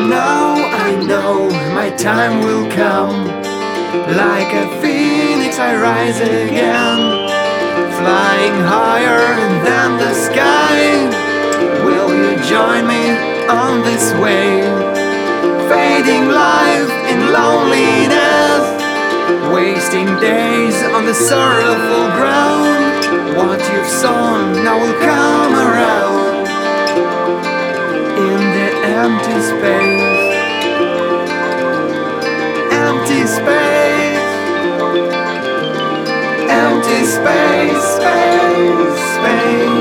Now I know my time will come. Like a phoenix I rise again, flying higher than the sky. Will you join me on this way? Fading life in loneliness, wasting days on the sorrowful ground. What you've sown now will come around in the empty space. Empty space, empty space, space, space.